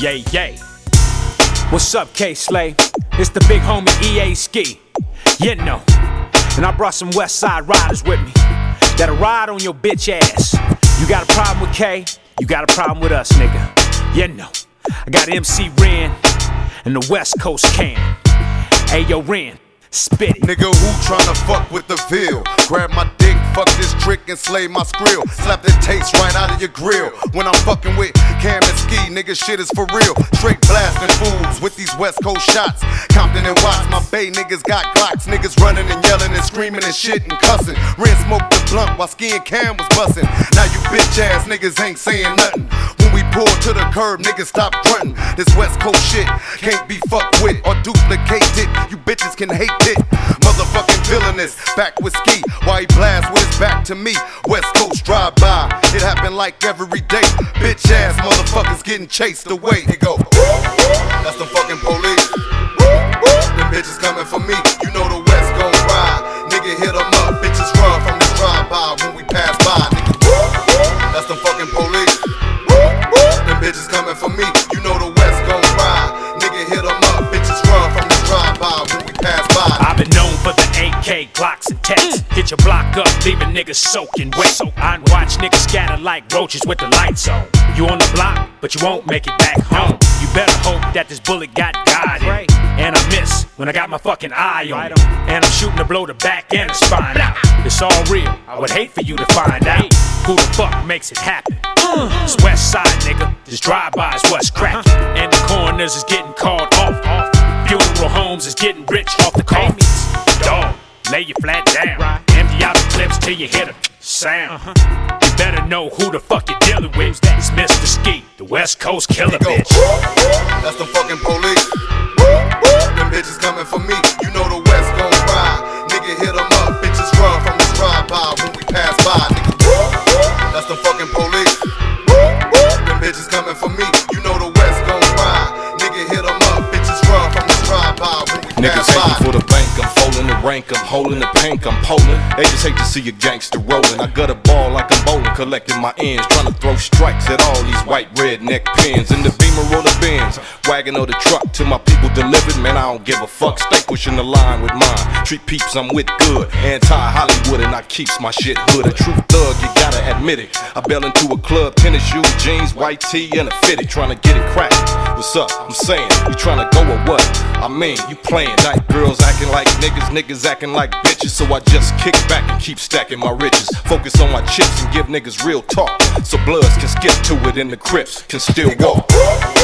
Yay, yay. What's up, K-Slay? It's the big homie EA Ski. You know. And I brought some West Side riders with me that'll ride on your bitch ass. You got a problem with K? You got a problem with us, nigga. You know. I got MC Ren and the West Coast Cam. Hey, yo, Ren, spit it. Nigga, who tryna fuck with the veal? Grab my dick, fuck this trick and slay my skrill. Slap the taste right out of your grill. When I'm fucking with Cam and Ski, nigga, shit is for real. Straight blasting fools with these West Coast shots. Compton and Watts, my Bay niggas got Glocks. Niggas running and yelling and screaming and shit and cussing. Ren smoked the blunt while Ski and Cam was busting. Now you bitch ass niggas ain't saying nothing. When we pull to the curb, niggas stop grunting. This West Coast shit can't be fucked with or duplicated. You bitches can hate it. Motherfucking villainous, back with Ski. Why he blast with his back to me? West Coast drive by. It happen like every day. Bitch ass motherfuckers getting chased away. They go, that's the fucking police. Them bitches coming for me. You know the West gon' ride. Nigga hit them up. Bitches run from the drive-by when we pass by. Nigga, that's the fucking police. Them bitches coming for me. You know the West gon' ride. Nigga hit them up. Bitches run from the drive-by when we pass by. I've been known for the AK, Glocks, and Techs. Hit your block up, leaving niggas soaking wet. I watch niggas scatter like roaches with the lights on. You on the block, but you won't make it back home. You better hope that this bullet got God in it. And I miss when I got my fucking eye on it. And I'm shooting to blow the back and the spine out. It's all real, I would hate for you to find out who the fuck makes it happen. It's West Side, nigga. This drive-by is what's cracking. And the coroners is getting called off. Funeral homes is getting rich off the coffins. Dog, lay you flat down. Empty out the clips till you hit a sound. You better know who the fuck you're dealing with. It's Mr. Ski, the West Coast killer bitch. That's the fucking police. Them bitches coming for me. You know the West gon' ride. Nigga hit them up. Bitches run from the drive-by when we pass by. Nigga, that's the fucking police. Them bitches coming for me. You know the West gon' ride. Nigga hit them up. Bitches run from the drive-by when we Niggas pass by. hate me for the bank, I'm folding the rank, I'm holding the pink, I'm polling. They just hate to see a gangster rolling. I got a ball like I'm bowling, collecting my ends, trying to throw strikes at all these white redneck pins. In the Beamer or the Benz, wagon or the truck, till my people delivered. Man, I don't give a fuck. Stay pushing the line with mine. Treat peeps, I'm with good. Anti-Hollywood and I keeps my shit hood. A true thug, you gotta admit it. I bail into a club, tennis shoes, jeans, white tee, and a fitted, trying to get it cracking. What's up? I'm saying, you trying to go or what? I mean, you playing. Night girls acting like niggas, niggas acting like bitches. So I just kick back and keep stacking my riches. Focus on my chips and give niggas real talk, so bloods can skip to it and the Crips can still walk.